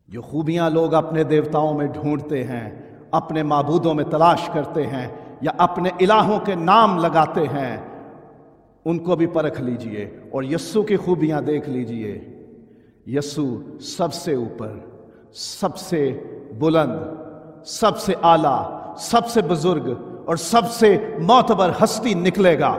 जो खूबियां लोग अपने देवताओं में ढूंढते हैं, अपने माबूदों में तलाश करते हैं या अपने इलाहों के नाम लगाते हैं, उनको भी परख लीजिए और यस्सु की खूबियां देख लीजिए। यस्सु सबसे ऊपर, सबसे बुलंद, सबसे आला, सबसे बुजुर्ग और सबसे मोतबर हस्ती निकलेगा।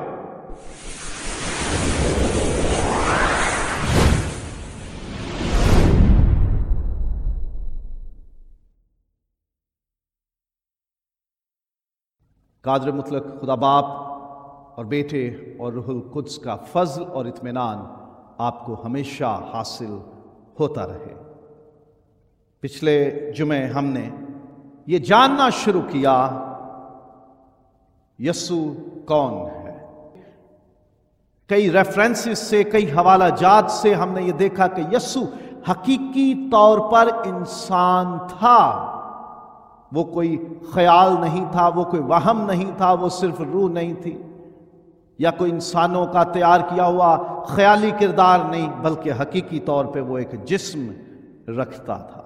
कादर मुतलक खुदा बाप और बेटे और रूहुल कुद्स का फजल और इत्मीनान आपको हमेशा हासिल होता रहे। पिछले जुमे हमने ये जानना शुरू किया यस्सु कौन है। कई रेफरेंसेस से, कई हवाला जात से हमने ये देखा कि यस्सु हकीकी तौर पर इंसान था। वो कोई ख्याल नहीं था, वो कोई वहम नहीं था, वो सिर्फ रूह नहीं थी या कोई इंसानों का तैयार किया हुआ ख्याली किरदार नहीं, बल्कि हकीकी तौर पे वो एक जिस्म रखता था।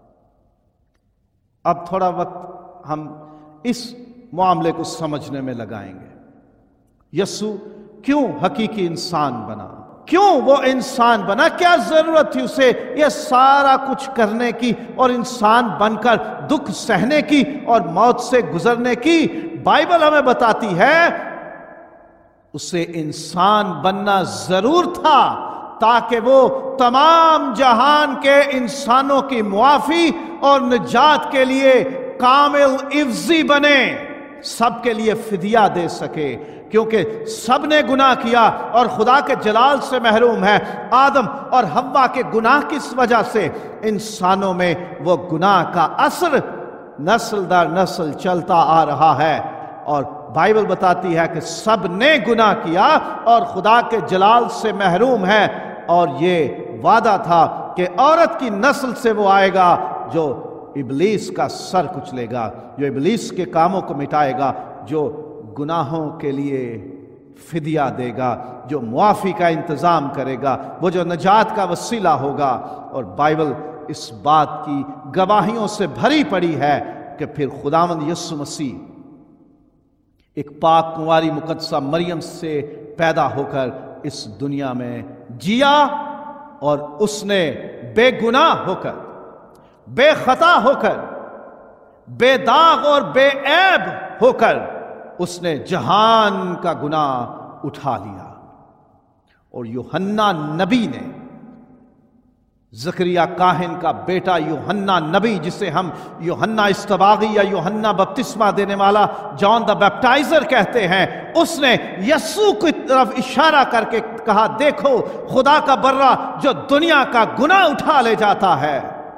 अब थोड़ा वक्त हम इस मामले को समझने में लगाएंगे। यस्सु क्यों हकीकी इंसान बना, क्यों वो इंसान बना, क्या जरूरत थी उसे यह सारा कुछ करने की और इंसान बनकर दुख सहने की और मौत से गुजरने की। बाइबल हमें बताती है उसे इंसान बनना जरूर था ताकि वो तमाम जहान के इंसानों की मुआफी और निजात के लिए कामिल इफ्जी बने, सबके लिए फिदिया दे सके, क्योंकि सब ने गुनाह किया और खुदा के जलाल से महरूम है। आदम और हव्वा के गुनाह की वजह से इंसानों में वो गुनाह का असर नस्ल दर नस्ल चलता आ रहा है और बाइबल बताती है कि सब ने गुनाह किया और खुदा के जलाल से महरूम है। और ये वादा था कि औरत की नस्ल से वो आएगा जो इब्लीस का सर कुचलेगा, जो इब्लीस के कामों को मिटाएगा, जो गुनाहों के लिए फिदिया देगा, जो मुआफी का इंतजाम करेगा, वो जो नजात का वसीला होगा। और बाइबल इस बात की गवाहियों से भरी पड़ी है कि फिर खुदावंद यीशु मसीह एक पाक कुंवारी मुकद्दसा मरियम से पैदा होकर इस दुनिया में जिया और उसने बेगुनाह होकर, बेखता होकर, बेदाग और बेऐब होकर उसने जहान का गुनाह उठा लिया। और यूहन्ना नबी ने, जकरिया काहिन का बेटा यूहन्ना नबी, जिसे हम यूहन्ना इस्तबागी या यूहन्ना बपतिस्मा देने वाला, जॉन द बैप्टाइजर कहते हैं, उसने यस्सु की तरफ इशारा करके कहा, देखो खुदा का बर्रा जो दुनिया का गुनाह उठा ले जाता है।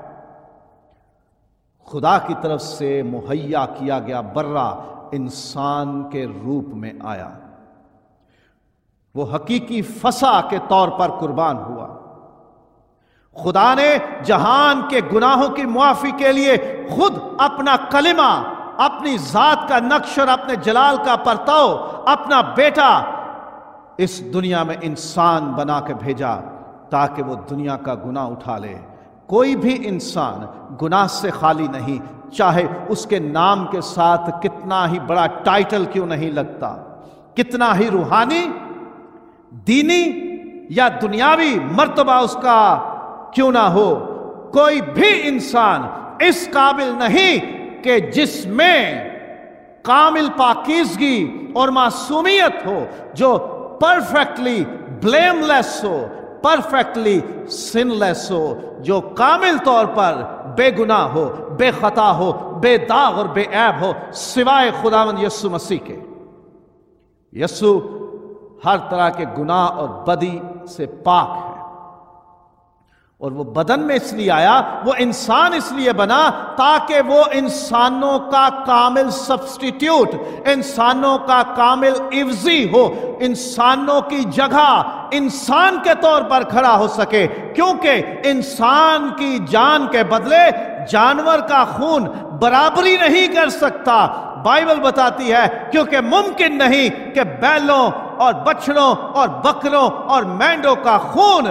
खुदा की तरफ से मुहैया किया गया बर्रा इंसान के रूप में आया। वो हकीकी फसा के तौर पर कुर्बान हुआ। खुदा ने जहान के गुनाहों की मुआफी के लिए खुद अपना कलिमा, अपनी जात का नक्श और अपने जलाल का परताव, अपना बेटा इस दुनिया में इंसान बना के भेजा ताकि वो दुनिया का गुनाह उठा ले। कोई भी इंसान गुनाह से खाली नहीं, चाहे उसके नाम के साथ कितना ही बड़ा टाइटल क्यों नहीं लगता, कितना ही रूहानी, दीनी या दुनियावी मर्तबा उसका क्यों ना हो, कोई भी इंसान इस काबिल नहीं कि जिसमें कामिल पाकीज़गी और मासूमियत हो, जो परफेक्टली ब्लेमलेस हो, परफेक्टली सिनलेस हो, जो कामिल तौर पर बेगुनाह हो, बेखता हो, बेदाग और बेऐब हो, सिवाय खुदावंद यीशु मसीह के। यीशु हर तरह के गुनाह और बदी से पाक है और वो बदन में इसलिए आया, वो इंसान इसलिए बना ताकि वो इंसानों का कामिल सब्स्टिट्यूट, इंसानों का कामिल इवजी हो, इंसानों की जगह इंसान के तौर पर खड़ा हो सके। क्योंकि इंसान की जान के बदले जानवर का खून बराबरी नहीं कर सकता। बाइबल बताती है क्योंकि मुमकिन नहीं कि बैलों और बछड़ों और बकरों और मेंढों का खून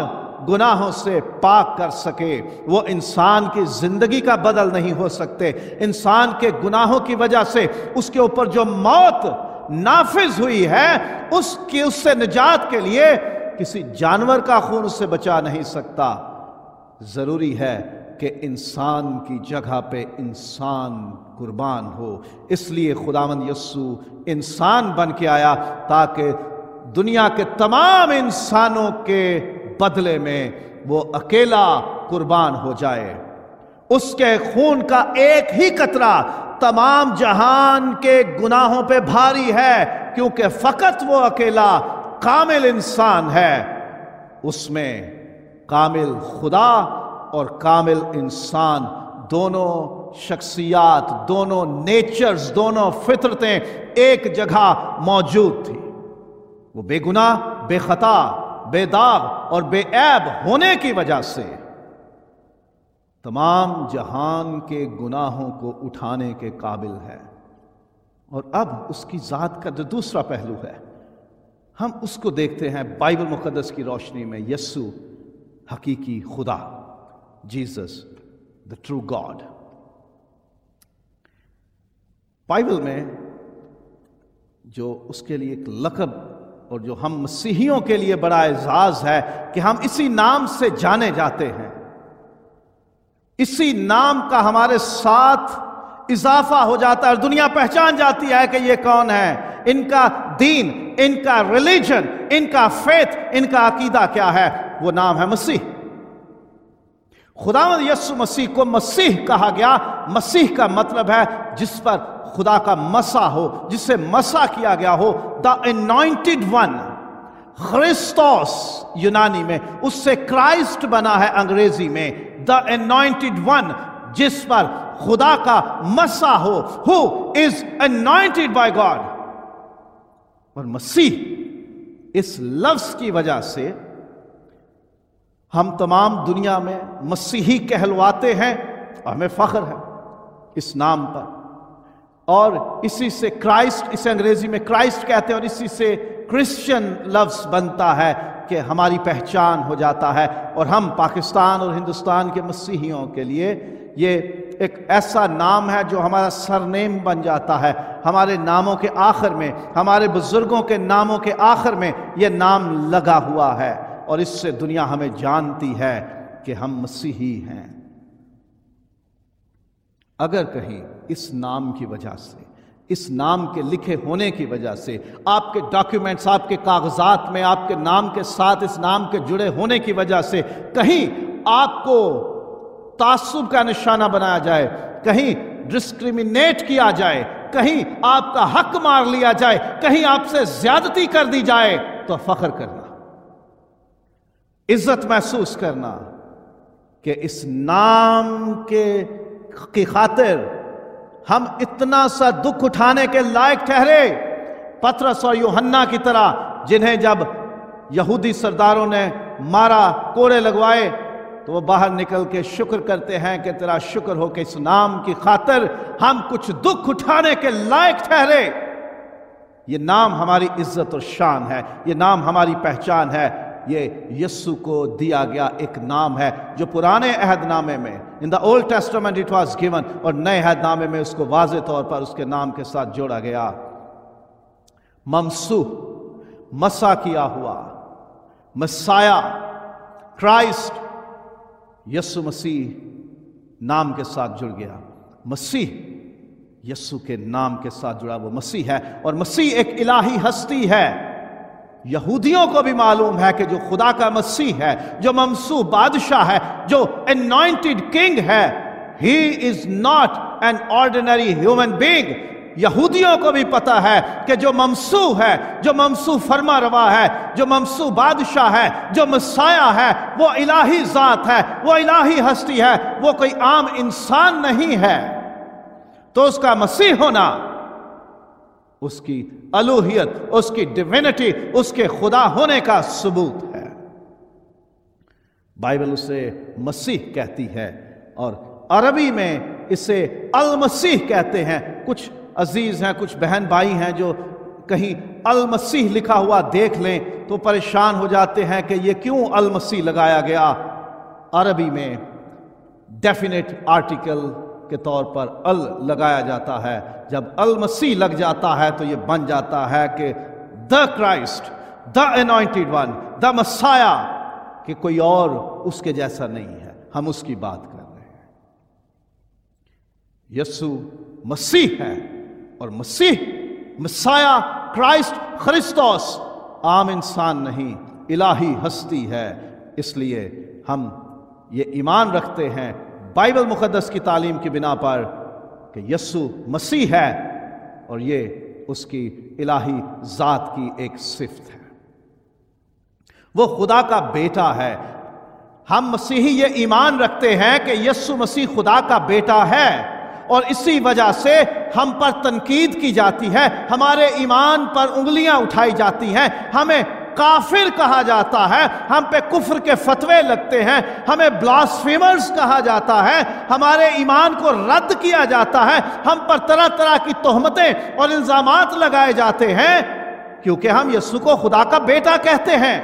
गुनाहों से पाक कर सके। वो इंसान की जिंदगी का बदल नहीं हो सकते। इंसान के गुनाहों की वजह से उसके ऊपर जो मौत नाफिज हुई है, उससे निजात के लिए किसी जानवर का खून उससे बचा नहीं सकता। जरूरी है कि इंसान की जगह पे इंसान कुर्बान हो। इसलिए खुदावंद यस्सु इंसान बन के आया ताकि दुनिया के तमाम इंसानों के बदले में वो अकेला कुर्बान हो जाए। उसके खून का एक ही कतरा तमाम जहान के गुनाहों पे भारी है, क्योंकि फकत वो अकेला कामिल इंसान है। उसमें कामिल खुदा और कामिल इंसान दोनों शख्सियात, दोनों नेचर्स, दोनों फितरतें एक जगह मौजूद थी। वो बेगुनाह, बेखता, बेदाग और बेऐब होने की वजह से तमाम जहान के गुनाहों को उठाने के काबिल है। और अब उसकी जात का जो दूसरा पहलू है, हम उसको देखते हैं बाइबल मुकद्दस की रोशनी में। यस्सु हकीकी खुदा, Jesus the true God. Bible में जो उसके लिए एक लक़ब और जो हम मसीहियों के लिए बड़ा एजाज है कि हम इसी नाम से जाने जाते हैं। इसी नाम का हमारे साथ इजाफा हो जाता है और दुनिया पहचान जाती है कि ये कौन है, इनका दीन, इनका रिलीजन, इनका फेथ, इनका अकीदा क्या है। वो नाम है मसीह। खुदावंद यस्सु मसीह को मसीह कहा गया। मसीह का मतलब है जिस पर खुदा का मसा हो, जिससे मसा किया गया हो। द अनॉइंटेड वन, ख्रिस्तोस यूनानी में, उससे क्राइस्ट बना है अंग्रेजी में। द अनॉइंटेड वन, जिस पर खुदा का मसा हो, who is anointed by God. और मसीह, इस लफ्ज की वजह से हम तमाम दुनिया में मसीही कहलवाते हैं और हमें फख्र है इस नाम पर। और इसी से क्राइस्ट, इसे अंग्रेजी में क्राइस्ट कहते हैं, और इसी से क्रिश्चियन लफ्ज बनता है कि हमारी पहचान हो जाता है। और हम पाकिस्तान और हिंदुस्तान के मसीहियों के लिए ये एक ऐसा नाम है जो हमारा सरनेम बन जाता है। हमारे नामों के आखिर में, हमारे बुजुर्गों के नामों के आखिर में ये नाम लगा हुआ है, और इससे दुनिया हमें जानती है कि हम मसीही हैं। अगर कहीं इस नाम की वजह से, इस नाम के लिखे होने की वजह से, आपके डॉक्यूमेंट्स, आपके कागजात में आपके नाम के साथ इस नाम के जुड़े होने की वजह से कहीं आपको तासुब का निशाना बनाया जाए, कहीं डिस्क्रिमिनेट किया जाए, कहीं आपका हक मार लिया जाए, कहीं आपसे ज्यादती कर दी जाए, तो फख्र करना, इज्जत महसूस करना कि इस नाम की खातिर हम इतना सा दुख उठाने के लायक ठहरे। पतरस और यूहन्ना की तरह, जिन्हें जब यहूदी सरदारों ने मारा, कोड़े लगवाए, तो वो बाहर निकल के शुक्र करते हैं कि तेरा शुक्र हो कि इस नाम की खातिर हम कुछ दुख उठाने के लायक ठहरे। ये नाम हमारी इज्जत और शान है, ये नाम हमारी पहचान है। ये यस्सु को दिया गया एक नाम है जो पुराने अहदनामे में, in the old testament it was given, और नए अहदनामे में उसको वाज़े तौर पर उसके नाम के साथ जोड़ा गया। ममसूह, मसा किया हुआ, मसाया, क्राइस्ट, यस्सु मसीह नाम के साथ जुड़ गया। मसीह यस्सु के नाम के साथ जुड़ा वो मसीह है, और मसीह एक इलाही हस्ती है। यहूदियों को भी मालूम है कि जो खुदा का मसीह है, जो ममसूह बादशाह है, जो अनॉइंटेड किंग है, he is not an ordinary human being. यहूदियों को भी पता है कि जो ममसूह है, जो ममसूह फरमा रवा है, जो ममसूह बादशाह है, जो मसाया है, वो इलाही जात है, वो इलाही हस्ती है, वो कोई आम इंसान नहीं है। तो उसका मसीह होना, उसकी अलूहियत, उसकी डिविनिटी, उसके खुदा होने का सबूत है। बाइबल उसे मसीह कहती है, और अरबी में इसे अल मसीह कहते हैं। कुछ अजीज हैं, कुछ बहन भाई हैं जो कहीं अल मसीह लिखा हुआ देख लें तो परेशान हो जाते हैं कि ये क्यों अल मसीह लगाया गया। अरबी में डेफिनेट आर्टिकल के तौर पर अल लगाया जाता है। जब अल मसीह लग जाता है तो ये बन जाता है कि the Christ, the anointed one, the Messiah, कि कोई और उसके जैसा नहीं है। हम उसकी बात कर रहे हैं। यीशु मसीह है और मसीह, मसाया, क्राइस्ट, खरिस्तोस आम इंसान नहीं, इलाही हस्ती है। इसलिए हम ये ईमान रखते हैं बाइबल मुकद्दस की तालीम की बिना पर कि यीशु मसीह है और ये उसकी इलाही जात की एक सिफ्त है। वो खुदा का बेटा है। हम मसीही ये ईमान रखते हैं कि यीशु मसीह खुदा का बेटा है और इसी वजह से हम पर तनकीद की जाती है, हमारे ईमान पर उंगलियां उठाई जाती हैं, हमें काफिर कहा जाता है, हम पे कुफ्र के फतवे लगते हैं, हमें ब्लास्फेमर्स कहा जाता है, हमारे ईमान को रद्द किया जाता है, हम पर तरह तरह की तोहमतें और इल्जामात लगाए जाते हैं क्योंकि हम यीशु को खुदा का बेटा कहते हैं।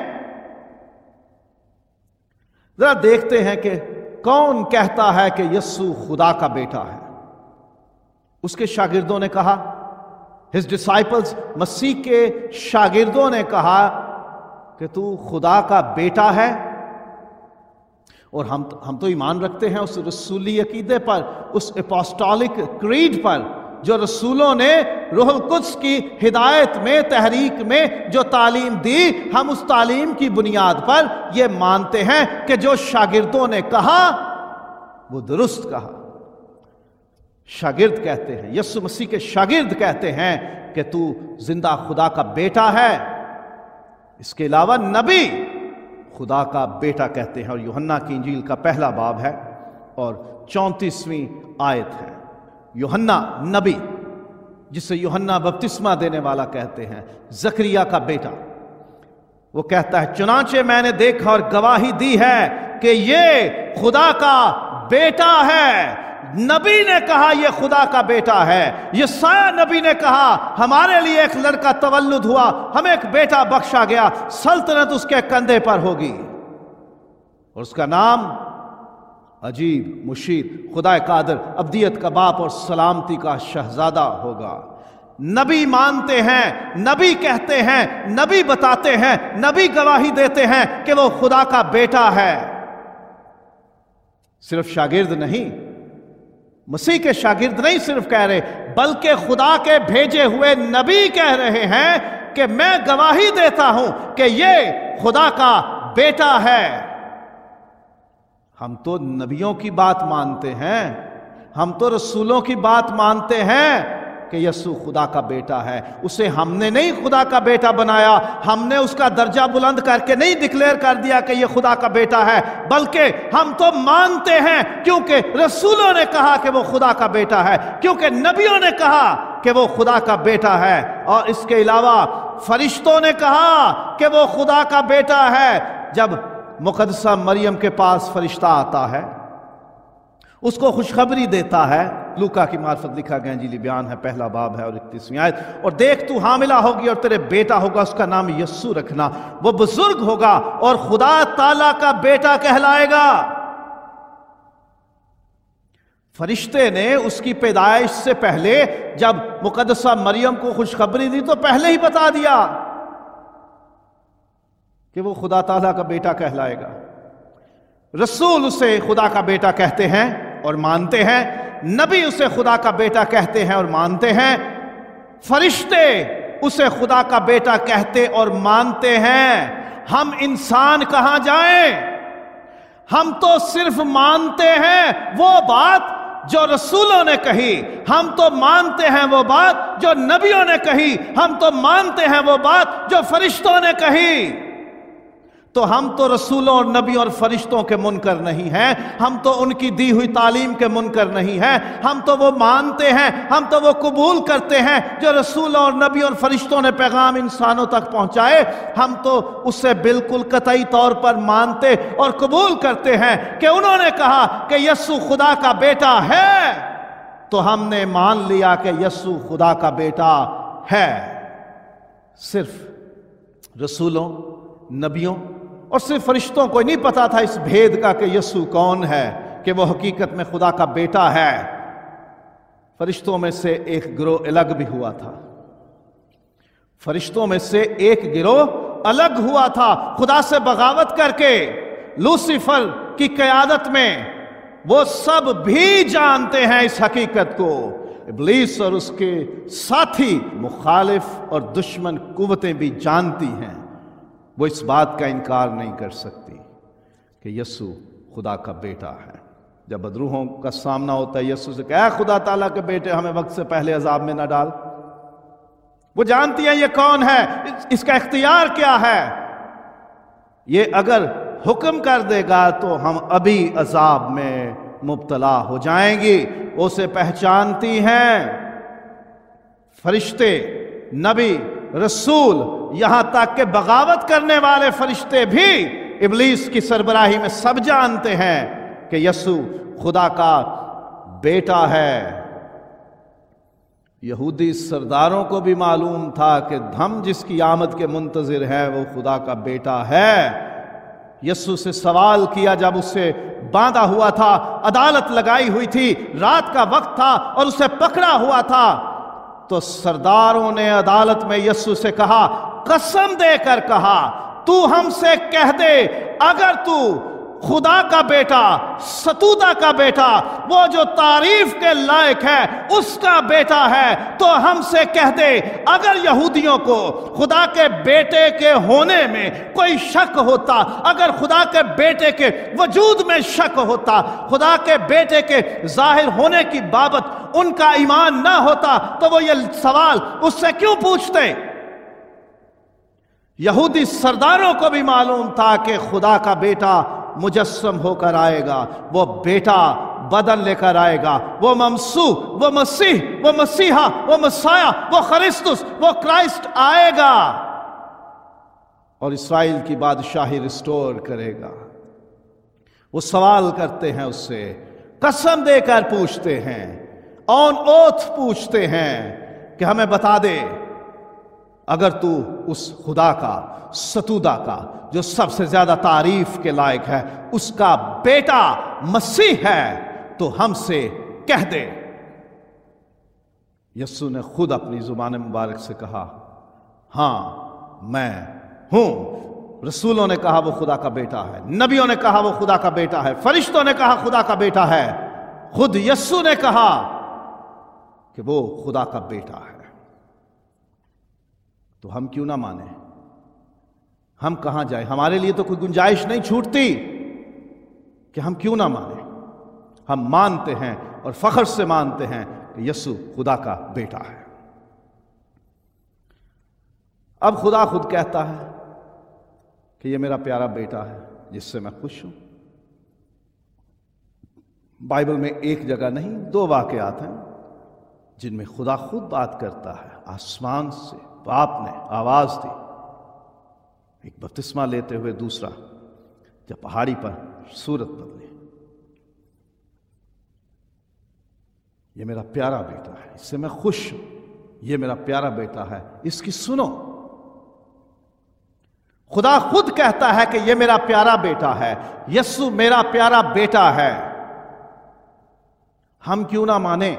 जरा देखते हैं कि कौन कहता है कि यीशु खुदा का बेटा है। उसके शागिर्दों ने कहा, हिज डिसाइपल्स, मसीह के शागिर्दों ने कहा कि तू खुदा का बेटा है। और हम तो ईमान रखते हैं उस रसूली अकीदे पर, उस एपोस्टोलिक क्रीड पर जो रसूलों ने रूहुल कुद्स की हिदायत में, तहरीक में जो तालीम दी, हम उस तालीम की बुनियाद पर यह मानते हैं कि जो शागिर्दों ने कहा वो दुरुस्त कहा। शागिर्द कहते हैं, यीशु मसीह के शागिर्द कहते हैं कि तू जिंदा खुदा का बेटा है। इसके अलावा नबी खुदा का बेटा कहते हैं और यूहन्ना की इंजील का पहला बाब है और 34वीं आयत है। यूहन्ना नबी, जिसे यूहन्ना बपतिस्मा देने वाला कहते हैं, जकरिया का बेटा, वो कहता है, चुनांचे मैंने देखा और गवाही दी है कि ये खुदा का बेटा है। नबी ने कहा यह खुदा का बेटा है। यशायाह नबी ने कहा हमारे लिए एक लड़का तवल्लुद हुआ, हमें एक बेटा बख्शा गया, सल्तनत उसके कंधे पर होगी और उसका नाम अजीब, मुशीर, खुदा कादिर, अब्दियत का बाप और सलामती का शहजादा होगा। नबी मानते हैं, नबी कहते हैं, नबी बताते हैं, नबी गवाही देते हैं कि वो खुदा का बेटा है। सिर्फ शागिर्द नहीं, मसीह के शागिर्द नहीं सिर्फ कह रहे, बल्कि खुदा के भेजे हुए नबी कह रहे हैं कि मैं गवाही देता हूं कि ये खुदा का बेटा है। हम तो नबियों की बात मानते हैं, हम तो रसूलों की बात मानते हैं कि यीशु खुदा का बेटा है। उसे हमने नहीं खुदा का बेटा बनाया, हमने उसका दर्जा बुलंद करके नहीं डिक्लेयर कर दिया कि यह खुदा का बेटा है, बल्कि हम तो मानते हैं क्योंकि रसूलों ने कहा कि वो खुदा का बेटा है, क्योंकि नबियों ने कहा कि वो खुदा का बेटा है, और इसके अलावा फरिश्तों ने कहा कि वो खुदा का बेटा है। जब मुकद्दसा मरियम के पास फरिश्ता आता है, उसको खुशखबरी देता है, लूका की मार्फत लिखा गया इंजीली बयान है, पहला बाब है और 31वीं आयत, और देख तू हामिला होगी और तेरे बेटा होगा, उसका नाम यस्सु रखना, वो बुजुर्ग होगा और खुदा ताला का बेटा कहलाएगा। फरिश्ते ने उसकी पैदाइश से पहले जब मुकद्दसा मरियम को खुशखबरी दी तो पहले ही बता दिया कि वो खुदा ताला का बेटा कहलाएगा। रसूल उसे खुदा का बेटा कहते हैं और मानते हैं, नबी उसे खुदा का बेटा कहते हैं और मानते हैं, फरिश्ते उसे खुदा का बेटा कहते और मानते हैं। हम इंसान कहां जाएं? हम तो सिर्फ मानते हैं वो बात जो रसूलों ने कही, हम तो मानते हैं वो बात जो नबियों ने कही, हम तो मानते हैं वो बात जो फरिश्तों ने कही। तो हम तो रसूलों और नबियों और फरिश्तों के मुनकर नहीं हैं, हम तो उनकी दी हुई तालीम के मुनकर नहीं हैं, हम तो वो मानते हैं, हम तो वो कबूल करते हैं जो रसूलों और नबियों और फरिश्तों ने पैगाम इंसानों तक पहुंचाए। हम तो उससे बिल्कुल कतई तौर पर मानते और कबूल करते हैं कि उन्होंने कहा कि यस्सु खुदा का बेटा है, तो हमने मान लिया कि यस्सु खुदा का बेटा है। सिर्फ रसूलों, नबियों और सिर्फ फरिश्तों को नहीं पता था इस भेद का कि यीशु कौन है, कि वो हकीकत में खुदा का बेटा है। फरिश्तों में से एक गिरोह अलग भी हुआ था। फरिश्तों में से एक गिरोह अलग हुआ था, खुदा से बगावत करके लूसीफर की क़यादत में। वो सब भी जानते हैं इस हकीकत को। इब्लीस और उसके साथी मुखालिफ और दुश्मन कुव्वतें भी जानती हैं। वो इस बात का इनकार नहीं कर सकती कि यीशु खुदा का बेटा है। जब बदरूहों का सामना होता है यीशु से, क्या खुदा ताला के बेटे, हमें वक्त से पहले अजाब में न डाल। वो जानती है ये कौन है, इसका इख्तियार क्या है। ये अगर हुक्म कर देगा तो हम अभी अजाब में मुब्तला हो जाएंगी। उसे पहचानती हैं फरिश्ते, नबी, रसूल, यहां तक के बगावत करने वाले फरिश्ते भी इब्लीस की सरबराही में सब जानते हैं कि यीशु खुदा का बेटा है। यहूदी सरदारों को भी मालूम था कि हम जिसकी आमद के मुंतजिर हैं वो खुदा का बेटा है। यीशु से सवाल किया जब उसे बांधा हुआ था, अदालत लगाई हुई थी, रात का वक्त था और उसे पकड़ा हुआ था, तो सरदारों ने अदालत में यीशु से कहा, कसम देकर कहा, तू हमसे कह दे, अगर तू खुदा का बेटा, सतूदा का बेटा, वो जो तारीफ के लायक है उसका बेटा है, तो हमसे कह दे। अगर यहूदियों को खुदा के बेटे के होने में कोई शक होता, अगर खुदा के बेटे के वजूद में शक होता, खुदा के बेटे के जाहिर होने की बाबत उनका ईमान ना होता, तो वो ये सवाल उससे क्यों पूछते। यहूदी सरदारों को भी मालूम था कि खुदा का बेटा मुजस्सम होकर आएगा, वो बेटा बदन लेकर आएगा, वो ममसू, वो मसीह, वो मसीहा, वो मसाया, वो खरिस्तुस, वो क्राइस्ट आएगा और इस्राएल की बादशाही रिस्टोर करेगा। वो सवाल करते हैं उससे, कसम देकर पूछते हैं, ऑन ओथ पूछते हैं कि हमें बता दे, अगर तू उस खुदा का, सतूदा का, जो सबसे ज्यादा तारीफ के लायक है, उसका बेटा मसीह है, तो हमसे कह दे। यीशु ने खुद अपनी जुबान मुबारक से कहा, हां मैं हूं। रसूलों ने कहा वो खुदा का बेटा है, नबियों ने कहा वो खुदा का बेटा है, फरिश्तों ने कहा खुदा का बेटा है, खुद यीशु ने कहा कि वो खुदा का बेटा है। तो हम क्यों ना माने? हम कहां जाए? हमारे लिए तो कोई गुंजाइश नहीं छूटती कि हम क्यों ना माने। हम मानते हैं और फख्र से मानते हैं कि यीशु खुदा का बेटा है। अब खुदा खुद कहता है कि ये मेरा प्यारा बेटा है जिससे मैं खुश हूं। बाइबल में एक जगह नहीं, दो वाकयात हैं जिनमें खुदा खुद बात करता है। आसमान से बाप ने आवाज दी, एक बपतिस्मा लेते हुए, दूसरा जब पहाड़ी पर सूरत बदली। ये मेरा प्यारा बेटा है, इससे मैं खुश हूं, ये मेरा प्यारा बेटा है, इसकी सुनो। खुदा खुद कहता है कि ये मेरा प्यारा बेटा है, यीशु मेरा प्यारा बेटा है। हम क्यों ना माने?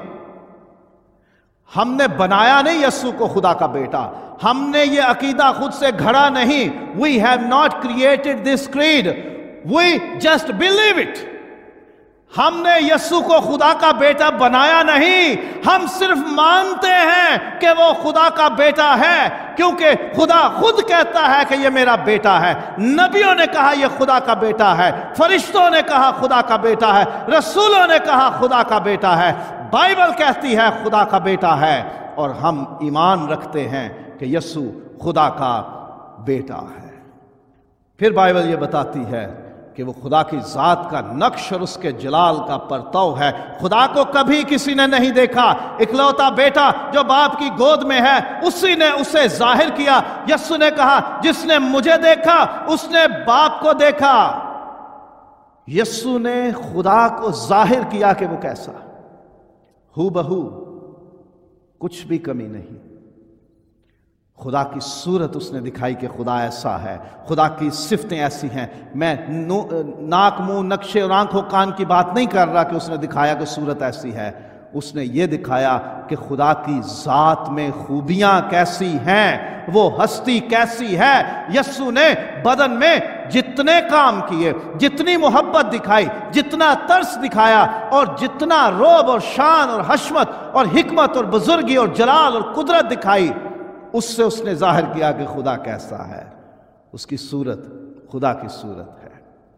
हमने बनाया नहीं यीशु को खुदा का बेटा, हमने ये अकीदा खुद से घड़ा नहीं। We have not created this creed, we just believe it. हमने यीशु को खुदा का बेटा बनाया नहीं, हम सिर्फ मानते हैं कि वो खुदा का बेटा है, क्योंकि खुदा खुद कहता है कि ये मेरा बेटा है। नबियों ने कहा ये खुदा का बेटा है, फरिश्तों ने कहा खुदा का बेटा है, रसूलों ने कहा खुदा का बेटा है, बाइबल कहती है खुदा का बेटा है, और हम ईमान रखते हैं कि यीशु खुदा का बेटा है। फिर बाइबल ये बताती है कि वो खुदा की जात का नक्श और उसके जलाल का परतव है। खुदा को कभी किसी ने नहीं देखा, इकलौता बेटा जो बाप की गोद में है उसी ने उसे जाहिर किया। यीशु ने कहा जिसने मुझे देखा उसने बाप को देखा। यीशु ने खुदा को जाहिर किया कि वो कैसा, हूबहू, कुछ भी कमी नहीं। खुदा की सूरत उसने दिखाई कि खुदा ऐसा है, खुदा की सिफतें ऐसी हैं। मैं नाक मुंह नक्शे और आंखों कान की बात नहीं कर रहा कि उसने दिखाया कि सूरत ऐसी है। उसने ये दिखाया कि खुदा की जात में खूबियां कैसी हैं, वो हस्ती कैसी है। यस्सु ने बदन में जितने काम किए, जितनी मोहब्बत दिखाई, जितना तरस दिखाया और जितना रोब और शान और हशमत और हिकमत और बुजुर्गी और जलाल और कुदरत दिखाई, उससे उसने जाहिर किया कि खुदा कैसा है। उसकी सूरत खुदा की सूरत है,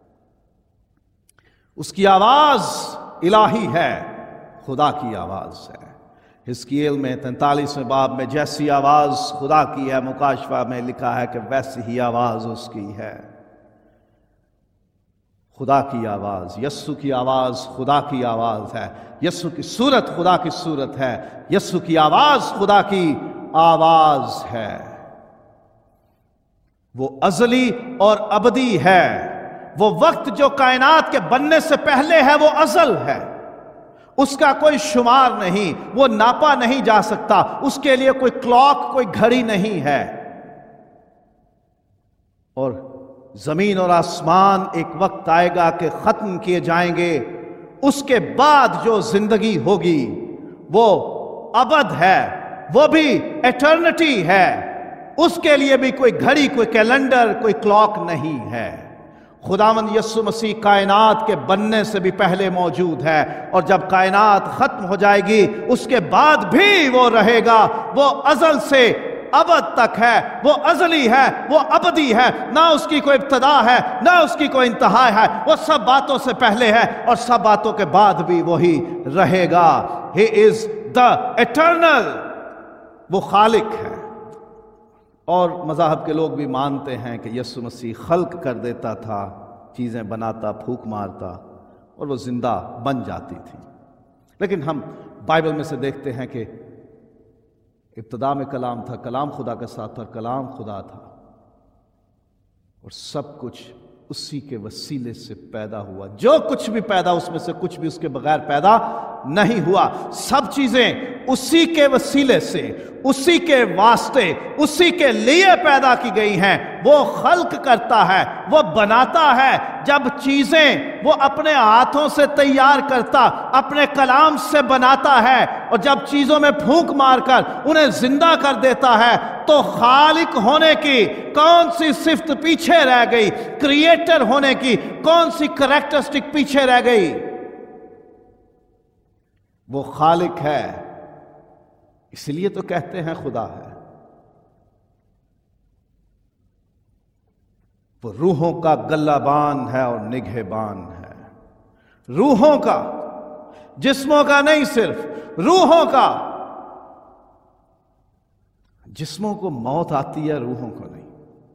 उसकी आवाज इलाही है, खुदा की आवाज है। हिजकियेल में 43वें बाब में जैसी आवाज खुदा की है, मुकाशफा में लिखा है कि वैसी ही आवाज उसकी है। खुदा की आवाज, यस्सु की आवाज खुदा की आवाज है। यस्सु की सूरत खुदा की सूरत है। यस्सु की आवाज खुदा की आवाज है। वो अजली और अबदी है। वो वक्त जो कायनात के बनने से पहले है, वो अजल है। उसका कोई शुमार नहीं, वो नापा नहीं जा सकता। उसके लिए कोई क्लॉक, कोई घड़ी नहीं है। और जमीन और आसमान एक वक्त आएगा कि खत्म किए जाएंगे। उसके बाद जो जिंदगी होगी वो अबद है, वो भी एटर्निटी है। उसके लिए भी कोई घड़ी, कोई कैलेंडर, कोई क्लॉक नहीं है। खुदावंद यस्सु मसीह कायनात के बनने से भी पहले मौजूद है, और जब कायनात खत्म हो जाएगी उसके बाद भी वो रहेगा। वो अजल से अबद तक है, वो अजली है, वो अबदी है। ना उसकी कोई इब्तदा है, ना उसकी कोई इंतहा है। वो सब बातों से पहले है और सब बातों के बाद भी वही रहेगा। ही इज द एटर्नल, वो खालिक है। और मज़ाहब के लोग भी मानते हैं कि यस्सु मसीह खल्क कर देता था, चीज़ें बनाता, फूंक मारता और वो जिंदा बन जाती थी। लेकिन हम बाइबल में से देखते हैं कि इब्तदा में कलाम था, कलाम खुदा के साथ था, कलाम खुदा था, और सब कुछ उसी के वसीले से पैदा हुआ। जो कुछ भी पैदा, उसमें से कुछ भी उसके बगैर पैदा नहीं हुआ। सब चीजें उसी के वसीले से, उसी के वास्ते, उसी के लिए पैदा की गई हैं। वो खल्क करता है, वो बनाता है। जब चीजें वो अपने हाथों से तैयार करता, अपने कलाम से बनाता है, और जब चीजों में फूंक मारकर उन्हें जिंदा कर देता है, तो खालिक होने की कौन सी सिफ्त पीछे रह गई? क्रिएटर होने की कौन सी कैरेक्टरिस्टिक पीछे रह गई? वो खालिक है, इसलिए तो कहते हैं खुदा है। वो रूहों का गल्लाबान है और निगहबान है। रूहों का, जिस्मों का नहीं, सिर्फ रूहों का। जिस्मों को मौत आती है, रूहों को नहीं।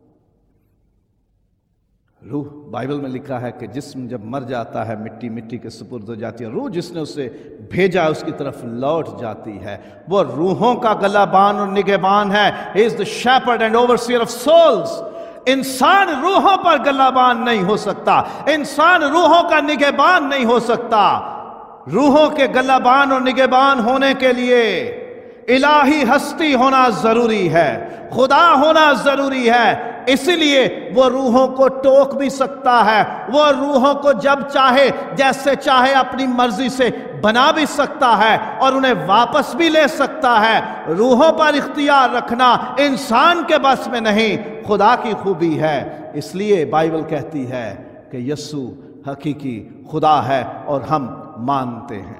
रूह, बाइबल में लिखा है कि जिस्म जब मर जाता है मिट्टी मिट्टी के सुपुर्द हो जाती है। रूह जिसने उसे भेजा उसकी तरफ लौट जाती है। वो रूहों का गलाबान और निगहबान है। He is the shepherd and overseer of souls. इंसान रूहों पर गलाबान नहीं हो सकता, इंसान रूहों का निगहबान नहीं हो सकता। रूहों के गलाबान और निगहबान होने के लिए इलाही हस्ती होना जरूरी है, खुदा होना जरूरी है। इसलिए वो रूहों को टोक भी सकता है, वो रूहों को जब चाहे जैसे चाहे अपनी मर्जी से बना भी सकता है और उन्हें वापस भी ले सकता है। रूहों पर इख्तियार रखना इंसान के बस में नहीं, खुदा की खूबी है। इसलिए बाइबल कहती है कि यस्सु हकीकी खुदा है और हम मानते हैं।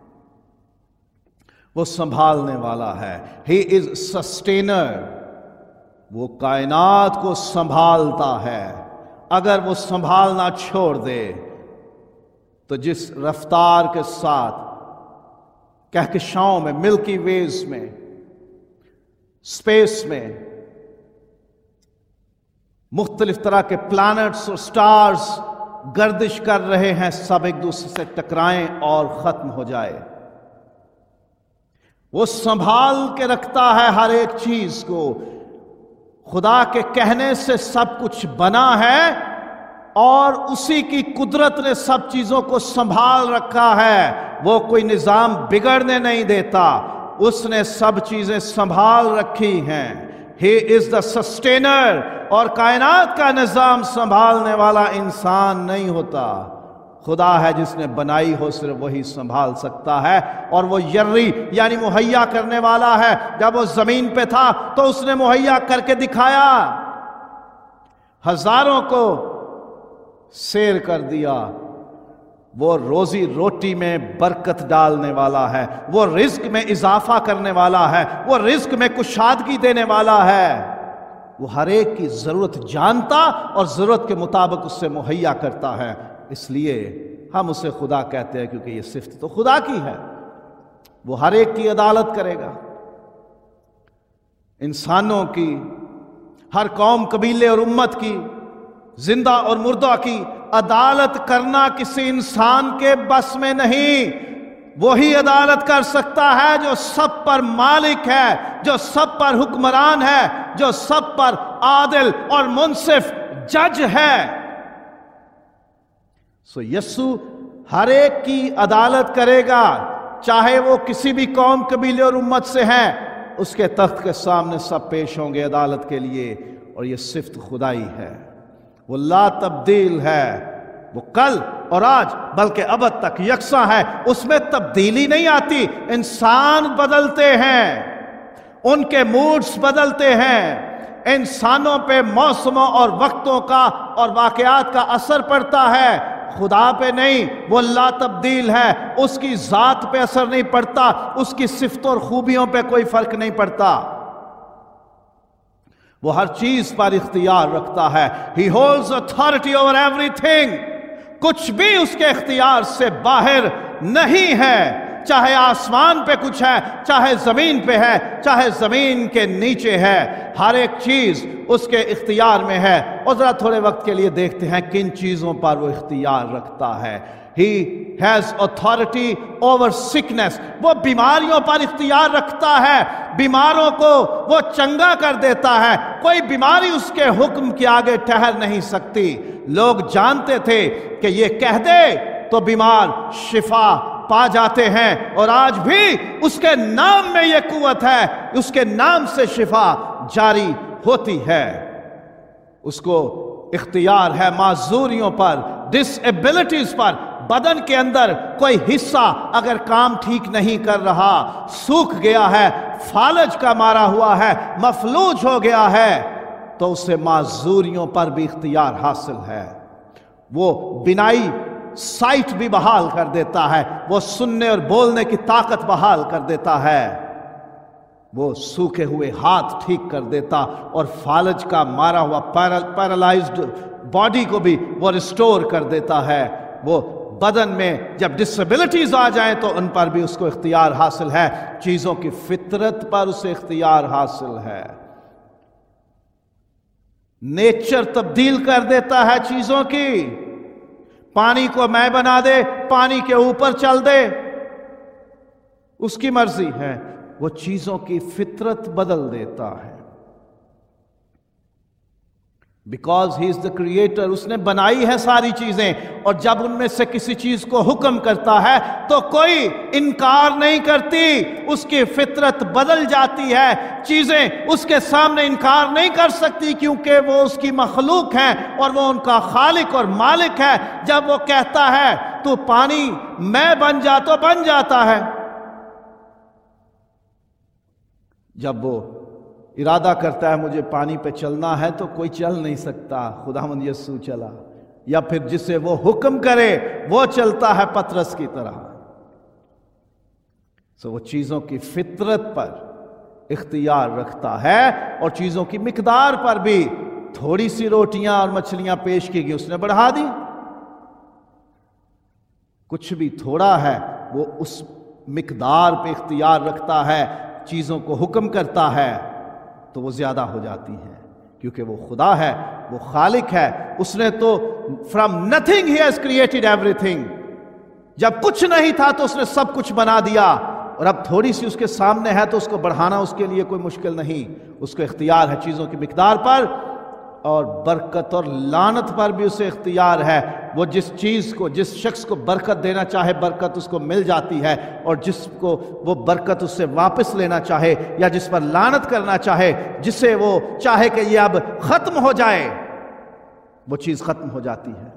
वो संभालने वाला है। He is sustainer. वो कायनात को संभालता है। अगर वो संभालना छोड़ दे तो जिस रफ्तार के साथ कहकशाओं में, मिल्की वेज में, स्पेस में मुख्तलिफ तरह के प्लैनेट्स और स्टार्स गर्दिश कर रहे हैं, सब एक दूसरे से टकराएं और खत्म हो जाए, वो संभाल के रखता है हर एक चीज को। खुदा के कहने से सब कुछ बना है और उसी की कुदरत ने सब चीजों को संभाल रखा है। वो कोई निजाम बिगड़ने नहीं देता, उसने सब चीजें संभाल रखी हैं। ही इज द सस्टेनर, और कायनात का निजाम संभालने वाला इंसान नहीं होता, खुदा है जिसने बनाई हो, सिर्फ वही संभाल सकता है। और वो यर्री यानी मुहैया करने वाला है। जब वो जमीन पे था तो उसने मुहैया करके दिखाया, हजारों को सैर कर दिया। वो रोजी रोटी में बरकत डालने वाला है, वो रिज्क में इजाफा करने वाला है, वो रिज्क में कुशादगी देने वाला है। वो हर एक की जरूरत जानता और जरूरत के मुताबिक उससे मुहैया करता है। इसलिए हम उसे खुदा कहते हैं, क्योंकि ये सिफ्त तो खुदा की है। वो हर एक की अदालत करेगा, इंसानों की, हर कौम, कबीले और उम्मत की, जिंदा और मुर्दा की अदालत करना किसी इंसान के बस में नहीं। वही अदालत कर सकता है जो सब पर मालिक है, जो सब पर हुक्मरान है, जो सब पर आदिल और मुंसिफ जज है। सो यस्सु हर एक की अदालत करेगा, चाहे वो किसी भी कौम, कबीले और उम्मत से हैं। उसके तख्त के सामने सब पेश होंगे अदालत के लिए। और ये सिफ्त खुदाई है, वो ला तब्दील है, वो कल और आज बल्कि अबद तक यकसा है, उसमें तब्दीली नहीं आती। इंसान बदलते हैं, उनके मूड्स बदलते हैं, इंसानों पे मौसमों और वक्तों का और वाकयात का असर पड़ता है, खुदा पे नहीं। वो ला तब्दील है, उसकी जात पे असर नहीं पड़ता, उसकी सिफ्त और खूबियों पे कोई फर्क नहीं पड़ता। वो हर चीज पर इख्तियार रखता है। He holds authority over everything. कुछ भी उसके इख्तियार से बाहर नहीं है, चाहे आसमान पे कुछ है, चाहे जमीन पे है, चाहे जमीन के नीचे है, हर एक चीज उसके इख्तियार में है। और जरा थोड़े वक्त के लिए देखते हैं किन चीजों पर वो इख्तियार रखता है। He has authority over sickness. वो बीमारियों पर इख्तियार रखता है, बीमारों को वो चंगा कर देता है। कोई बीमारी उसके हुक्म के आगे ठहर नहीं सकती। लोग जानते थे कि ये कह दे तो बीमार शिफा पा जाते हैं, और आज भी उसके नाम में ये कुव्वत है, उसके नाम से शिफा जारी होती है। उसको इख्तियार है माजूरियों पर, डिसएबिलिटीज पर। बदन के अंदर कोई हिस्सा अगर काम ठीक नहीं कर रहा, सूख गया है, फालज का मारा हुआ है, मफलूज हो गया है, तो उसे माजूरियों पर भी इख्तियार हासिल है। वो बिनाई साइट भी बहाल कर देता है, वो सुनने और बोलने की ताकत बहाल कर देता है, वो सूखे हुए हाथ ठीक कर देता और फालज का मारा हुआ पैरालाइज्ड बॉडी को भी वो रिस्टोर कर देता है। वो बदन में जब डिसेबिलिटीज आ जाएं तो उन पर भी उसको इख्तियार हासिल है। चीजों की फितरत पर उसे इख्तियार हासिल है। नेचर तब्दील कर देता है चीजों की। पानी को मैं बना दे, पानी के ऊपर चल दे, उसकी मर्जी है। वो चीजों की फितरत बदल देता है। Because he is the creator, उसने बनाई है सारी चीजें, और जब उनमें से किसी चीज को हुक्म करता है तो कोई इनकार नहीं करती, उसकी फितरत बदल जाती है। चीजें उसके सामने इनकार नहीं कर सकती, क्योंकि वो उसकी मखलूक है और वो उनका खालिक और मालिक है। जब वो कहता है तो पानी मैं बन जा, तो बन जाता है। जब वो इरादा करता है मुझे पानी पे चलना है, तो कोई चल नहीं सकता, खुदावंद यीशु चला। या फिर जिसे वो हुक्म करे वो चलता है पतरस की तरह। सो वो चीजों की फितरत पर इख्तियार रखता है, और चीजों की मिकदार पर भी। थोड़ी सी रोटियां और मछलियां पेश की गई, उसने बढ़ा दी। कुछ भी थोड़ा है वो उस मिकदार पे इख्तियार रखता है, चीजों को हुक्म करता है तो वो ज्यादा हो जाती हैं, क्योंकि वो खुदा है, वो खालिक है। उसने तो from nothing he has created everything. जब कुछ नहीं था तो उसने सब कुछ बना दिया, और अब थोड़ी सी उसके सामने है तो उसको बढ़ाना उसके लिए कोई मुश्किल नहीं। उसको इख्तियार है चीजों की मिकदार पर और बरकत और लानत पर भी उसे इख्तियार है। वो जिस चीज़ को, जिस शख्स को बरकत देना चाहे बरकत उसको मिल जाती है, और जिसको वो बरकत उससे वापस लेना चाहे या जिस पर लानत करना चाहे, जिसे वो चाहे कि ये अब ख़त्म हो जाए, वो चीज़ ख़त्म हो जाती है।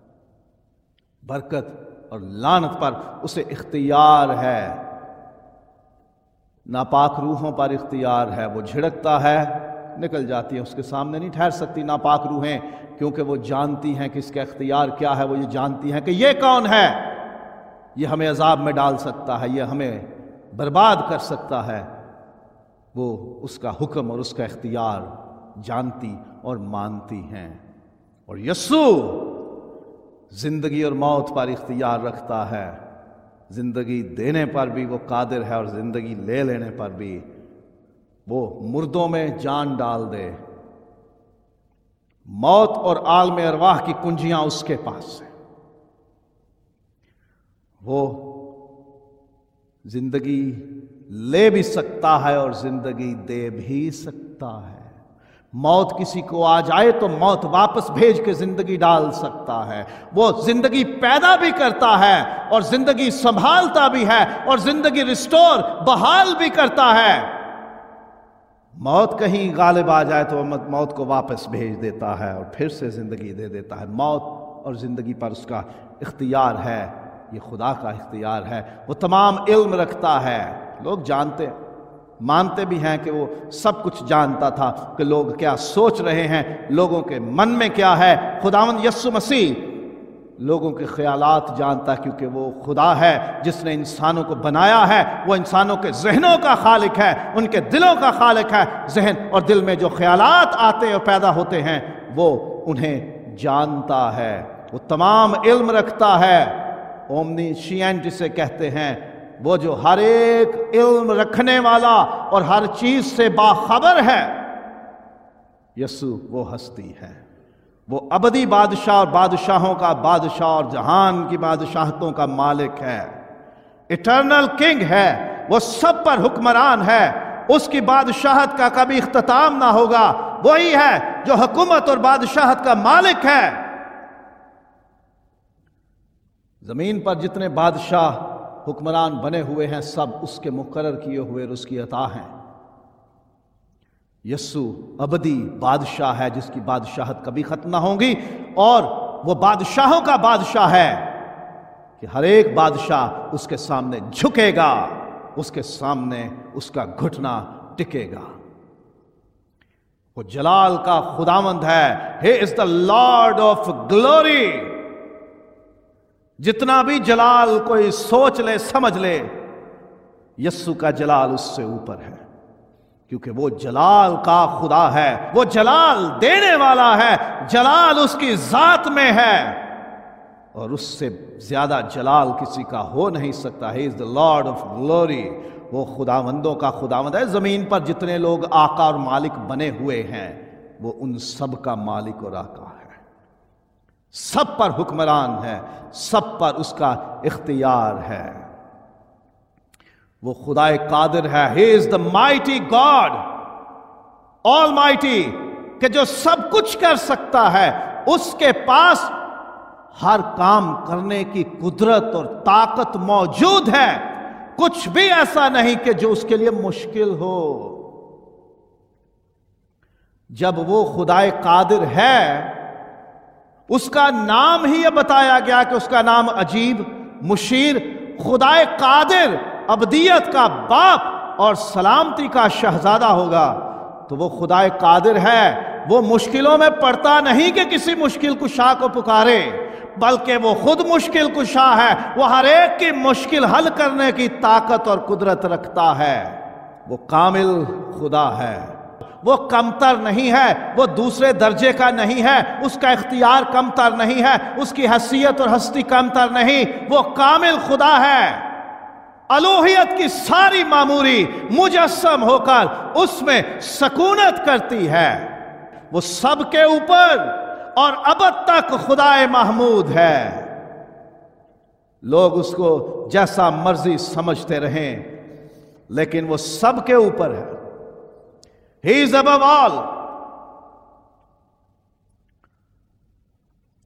बरकत और लानत पर उसे इख्तियार है। नापाक रूहों पर इख्तियार है। वो झिड़कता है, निकल जाती है, उसके सामने नहीं ठहर सकती नापाक रूहें, क्योंकि वो जानती हैं कि इसका इख्तियार क्या है। वो ये जानती हैं कि ये कौन है, ये हमें अजाब में डाल सकता है, ये हमें बर्बाद कर सकता है। वो उसका हुक्म और उसका इख्तियार जानती और मानती हैं। और यस्सु जिंदगी और मौत पर इख्तियार रखता है। जिंदगी देने पर भी वो कादिर है और जिंदगी ले लेने पर भी। वो मुर्दों में जान डाल दे। मौत और आलम अरवाह की कुंजियां उसके पास हैं। वो जिंदगी ले भी सकता है और जिंदगी दे भी सकता है। मौत किसी को आ जाए तो मौत वापस भेज के जिंदगी डाल सकता है। वो जिंदगी पैदा भी करता है और जिंदगी संभालता भी है और जिंदगी रिस्टोर, बहाल भी करता है। मौत कहीं गालिब आ जाए तो मौत को वापस भेज देता है और फिर से जिंदगी दे देता है। मौत और जिंदगी पर उसका इख्तियार है। ये खुदा का इख्तियार है। वो तमाम इल्म रखता है। लोग जानते, मानते भी हैं कि वो सब कुछ जानता था कि लोग क्या सोच रहे हैं, लोगों के मन में क्या है। खुदावंद यस्सु मसीह लोगों के ख्यालात जानता, क्योंकि वो खुदा है जिसने इंसानों को बनाया है। वो इंसानों के जहनों का खालिक है, उनके दिलों का खालिक है। जहन और दिल में जो ख्यालात आते और पैदा होते हैं वो उन्हें जानता है। वो तमाम इल्म रखता है। ओमनीशिएंट जिसे कहते हैं, वो जो हर एक इल्म रखने वाला और हर चीज से बाखबर है। यस्सु वो हस्ती है। वो अबदी बादशाह और बादशाहों का बादशाह और जहान की बादशाहतों का मालिक है। इटर्नल किंग है। वो सब पर हुक्मरान है। उसकी बादशाहत का कभी इख्तिताम ना होगा। वही है जो हुकूमत और बादशाहत का मालिक है। जमीन पर जितने बादशाह हुक्मरान बने हुए हैं सब उसके मुकर्रर किए हुए और उसकी अता हैं। यस्सु अबदी बादशाह है जिसकी बादशाहत कभी खत्म ना होगी, और वो बादशाहों का बादशाह है कि हर एक बादशाह उसके सामने झुकेगा, उसके सामने उसका घुटना टिकेगा। वो जलाल का खुदावंद है। He is the lord of glory. जितना भी जलाल कोई सोच ले, समझ ले, यस्सु का जलाल उससे ऊपर है, क्योंकि वो जलाल का खुदा है। वो जलाल देने वाला है। जलाल उसकी जात में है और उससे ज्यादा जलाल किसी का हो नहीं सकता। He is the lord of glory. वो खुदावंदों का खुदावंद है। जमीन पर जितने लोग आका और मालिक बने हुए हैं वो उन सब का मालिक और आका है। सब पर हुक्मरान है, सब पर उसका इख्तियार है। वो खुदाए कादिर है। He is the mighty God, all mighty, कि जो सब कुछ कर सकता है। उसके पास हर काम करने की कुदरत और ताकत मौजूद है। कुछ भी ऐसा नहीं कि जो उसके लिए मुश्किल हो। जब वो खुदाए कादिर है, उसका नाम ही यह बताया गया कि उसका नाम अजीब, मुशीर, खुदाए कादिर, अबदियत का बाप और सलामती का शहजादा होगा। तो वो खुदाए कादिर है। वो मुश्किलों में पड़ता नहीं कि किसी मुश्किल कुशा को पुकारे, बल्कि वो खुद मुश्किल कुशा है। वो हर एक की मुश्किल हल करने की ताकत और कुदरत रखता है। वो कामिल खुदा है। वो कमतर नहीं है। वो दूसरे दर्जे का नहीं है। उसका इख्तियार कमतर नहीं है। उसकी हैसियत और हस्ती कमतर नहीं। वो कामिल खुदा है। अलूहियत की सारी मामूरी मुजस्सम होकर उसमें सकूनत करती है। वो सबके ऊपर और अबद तक खुदाए महमूद है। लोग उसको जैसा मर्जी समझते रहें, लेकिन वो सबके ऊपर है। He is above all.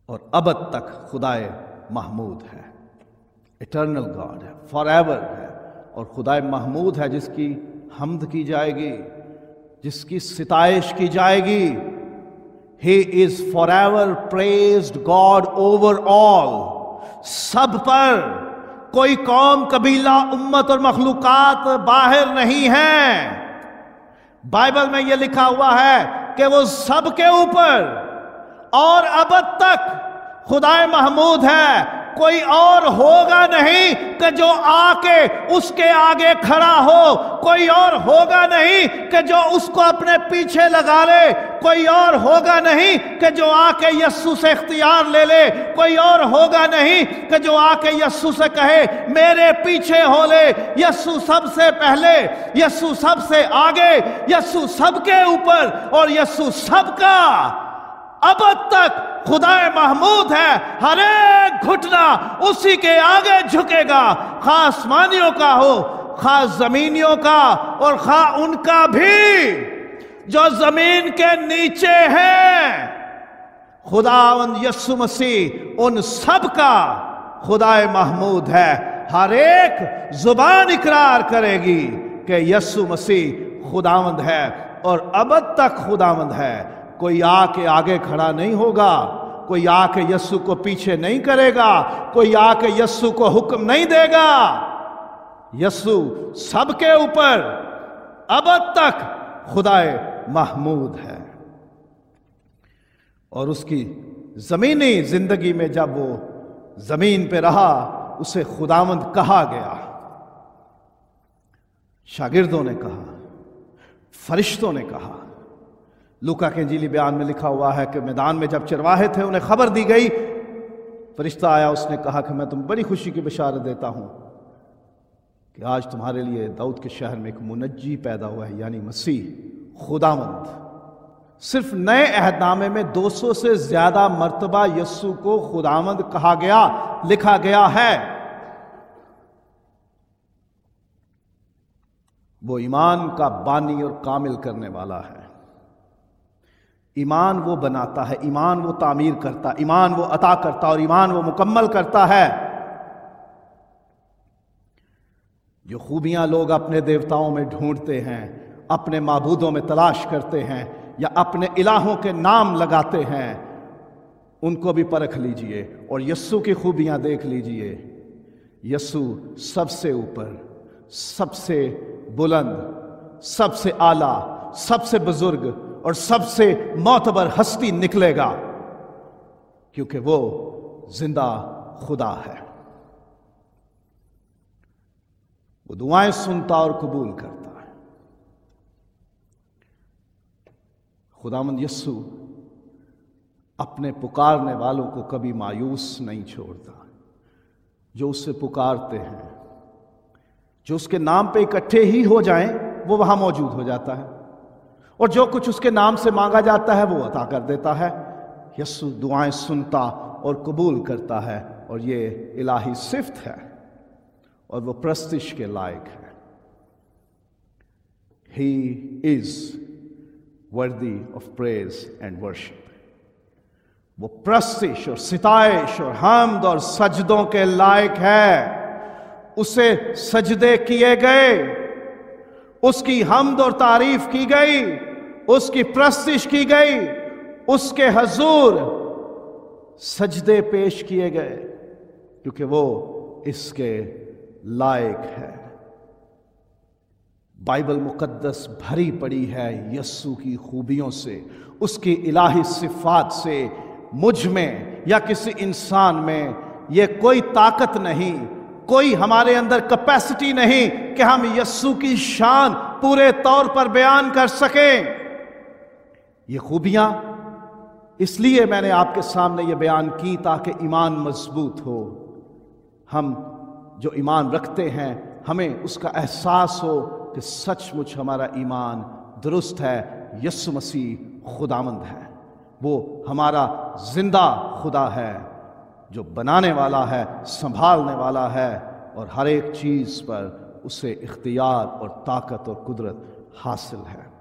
और अबद तक खुदाए महमूद है, इटर्नल गॉड है, फॉरएवर है। और खुदाए महमूद है जिसकी हम्द की जाएगी, जिसकी सिताइश की जाएगी। He is forever praised God over all, सब पर। कोई कौम, कबीला, उम्मत और मखलूकात बाहर नहीं है। बाइबल में यह लिखा हुआ है कि वो सबके ऊपर और अबद तक खुदाए महमूद है। कोई और होगा नहीं कि जो आके उसके आगे खड़ा हो, कोई और होगा नहीं कि जो उसको अपने पीछे लगा ले, कोई और होगा नहीं कि जो आके यस्सु से इख्तियार ले ले, कोई और होगा नहीं कि जो आके यस्सु से कहे मेरे पीछे हो ले। यस्सु सबसे पहले, यस्सु सबसे आगे, यस्सु सबके ऊपर और यस्सु सबका अबद तक खुदाए महमूद है। हर एक घुटना उसी के आगे झुकेगा, खा आसमानियों का हो, खा जमीनियों का, और खा उनका भी जो जमीन के नीचे है। खुदावंद यस्सु मसीह उन सब का खुदाए महमूद है। हर एक जुबान इकरार करेगी कि यस्सु मसीह खुदावंद है और अबद तक खुदावंद है। कोई आके आगे खड़ा नहीं होगा, कोई आके यस्सु को पीछे नहीं करेगा, कोई आके यस्सु को हुक्म नहीं देगा। यस्सु सबके ऊपर अबद तक खुदाए महमूद है। और उसकी जमीनी जिंदगी में जब वो जमीन पे रहा, उसे खुदावंद कहा गया। शागिर्दों ने कहा, फरिश्तों ने कहा। लूका के इंजीली बयान में लिखा हुआ है कि मैदान में जब चरवाहे थे, उन्हें खबर दी गई, फरिश्ता आया, उसने कहा कि मैं तुम्हें बड़ी खुशी की बशारत देता हूं कि आज तुम्हारे लिए दाऊद के शहर में एक मुनज्जी पैदा हुआ है, यानी मसीह खुदावंद। सिर्फ नए अहदनामे में 200 से ज्यादा मर्तबा यस्सु को खुदावंद कहा गया, लिखा गया है। वो ईमान का बानी और कामिल करने वाला है। ईमान वो बनाता है, ईमान वो तामीर करता, ईमान वो अता करता और ईमान वो मुकम्मल करता है। जो खूबियां लोग अपने देवताओं में ढूंढते हैं, अपने माबूदों में तलाश करते हैं, या अपने इलाहों के नाम लगाते हैं, उनको भी परख लीजिए और यस्सु की खूबियां देख लीजिए। यस्सु सबसे ऊपर, सबसे बुलंद, सबसे आला, सबसे बुजुर्ग और सबसे मोतबर हस्ती निकलेगा, क्योंकि वो जिंदा खुदा है। वो दुआएं सुनता और कबूल करता है। खुदावंद यस्सु अपने पुकारने वालों को कभी मायूस नहीं छोड़ता। जो उससे पुकारते हैं, जो उसके नाम पे इकट्ठे ही हो जाएं, वो वहां मौजूद हो जाता है, और जो कुछ उसके नाम से मांगा जाता है वो अता कर देता है। यस्सु दुआएं सुनता और कबूल करता है, और ये इलाही सिफ्त है और वो प्रस्तिश के लायक है। He is worthy of praise and worship. वो प्रस्तिश और सिताइश और हम्द और सजदों के लायक है। उसे सजदे किए गए, उसकी हम्द और तारीफ की गई, उसकी प्रस्तिश की गई, उसके हजूर सजदे पेश किए गए, क्योंकि वो इसके लायक है। बाइबल मुकद्दस भरी पड़ी है यस्सु की खूबियों से, उसकी इलाही सिफात से। मुझ में या किसी इंसान में ये कोई ताकत नहीं, कोई हमारे अंदर कैपेसिटी नहीं कि हम यस्सु की शान पूरे तौर पर बयान कर सकें। ये खूबियां इसलिए मैंने आपके सामने ये बयान की ताकि ईमान मजबूत हो। हम जो ईमान रखते हैं, हमें उसका एहसास हो कि सचमुच हमारा ईमान दुरुस्त है। यस्सु मसीह खुदावंद है, वो हमारा जिंदा खुदा है, जो बनाने वाला है, संभालने वाला है, और हर एक चीज पर उसे इख्तियार और ताकत और कुदरत हासिल है।